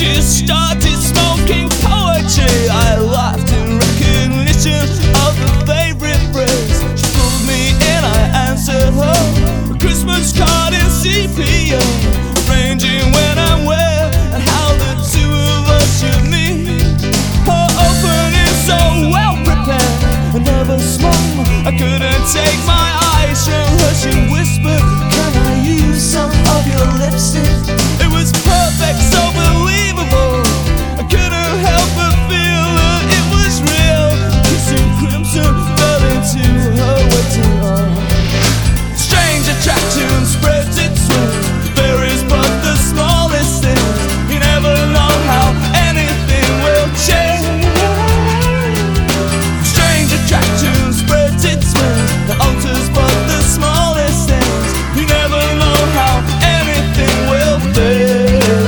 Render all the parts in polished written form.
she started smoking poetry. I laughed in recognition of the favorite phrase. She pulled me in, I answered her. A Christmas card in sepia, arranging when and where and how the two of us should meet. Her opening so well prepared and never small, I couldn't take my eyes from her. She whispered, "Can I use some of your lipstick?" It was perfect, so believable. I couldn't help but feel that it was real. Kissing crimson fell into her waiting arms. Strange attraction spreads its wings. There is but the smallest thing. You never know how anything will change. Strange attraction spreads its wings. That alters but the smallest things. You never know how anything will fade.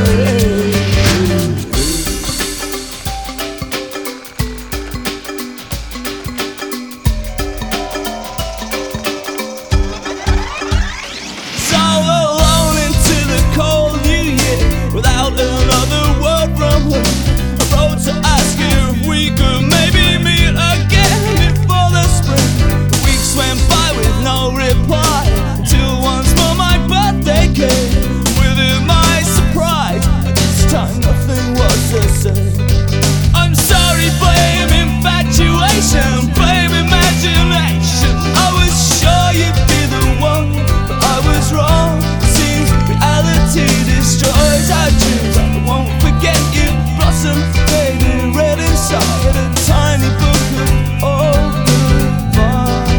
Without another word from her, I wrote to ask if we could maybe meet again before the spring. The weeks went by with no reply, until once more my birthday came. With it my surprise, but this time nothing was the same. I'm sorry, blame infatuation, blame imagination. I was sure you'd be the one, but I was wrong. Seems reality destroys our dreams. I won't forget you, blossom faded red inside a tiny book of old goodbye.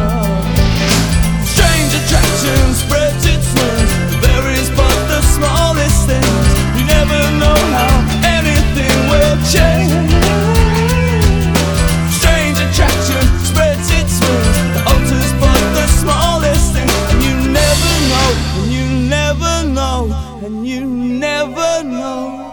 Strange attraction spreads its wings. There is but the smallest things. You never know how anything will change. Strange attraction spreads its wings. It alters but the smallest thing. And you never know, and you never know, and you never know.